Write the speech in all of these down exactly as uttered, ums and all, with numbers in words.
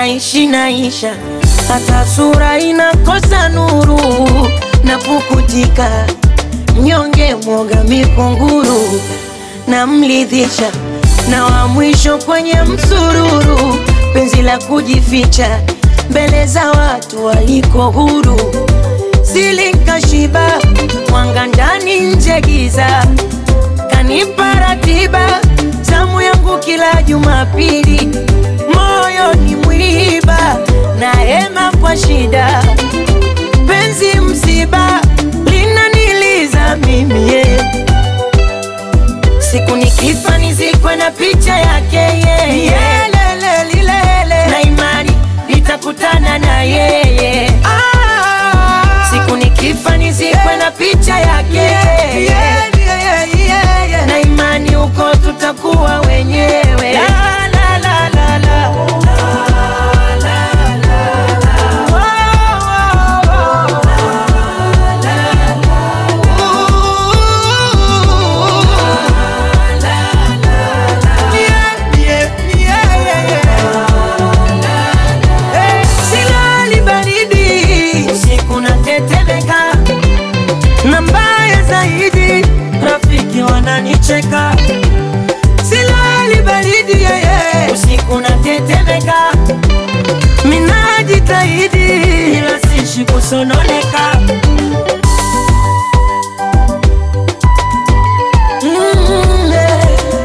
naishi naisha, hata sura inakosa nuru, na pukutika mnyonge mwoga mikunguru, na mlidhisha na wa mwisho kwenye msururu, penzi la kujificha mbele za watu waliko huru. Silikashiba mwanga ndani nje giza, kanipa ratiba zamu yangu kila Jumapili. Moyo ni mwiba na hema kwa shida, penzi msiba linaniliza mimi yeah. Siku nikifa nizikwe na picha yake yeye yeah. Lele lilele na imani nitakutana na yeye ah. Siku nikifa nizikwe na picha yake yeah, yeah, yeah, yeah, yeah. Na imani uko tutakuwa wenyewe la, la, la, la, la. Wananicheka silali baridi yeah, yeah. Usiku natetemeka, minajitahidi ila sishi kusononeka mm, yeah.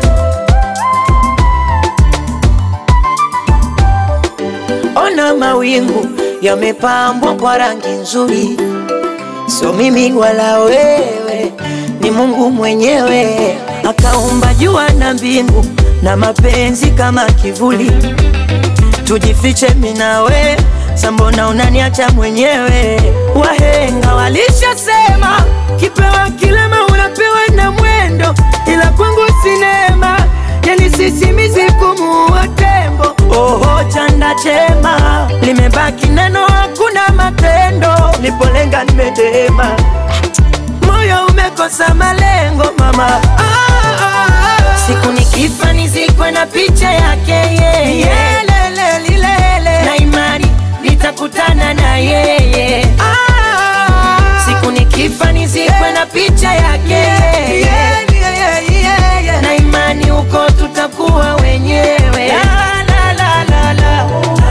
Ona mawingu yamepambwa kwa rangi nzuri, sio mimi wala wewe, ni Mungu mwenyewe akaumba jua na mbingu na mapenzi kama kivuli. Tujifiche mimi nawe, sambona unaniacha mwenyewe? Wahenga walishasema kipewa kilema unapewa na mwendo, ila kwangu sinema yani sisimizi kumuua tembo. Oho chanda chema limebaki neno hakuna matendo, nipolenga nimedema moyo umekosa malengo mama ah, ah, ah. Siku nikifa nizikwe na picha yake yeye yeah, lele lilele na imani nitakutana na yeye ah. Siku nikifa nizikwe na picha yake yeah, yeah, yeah, yeah, yeah. Na imani uko tutakuwa wenyewe la, la, la, la, la.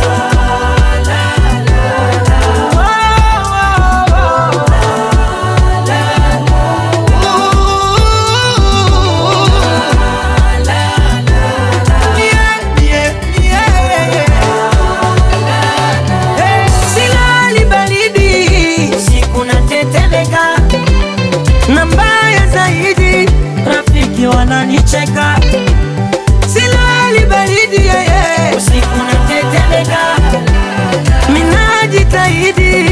Wananicheka silali baridi yeah, yeah. Usiku natetemeka, minajitahidi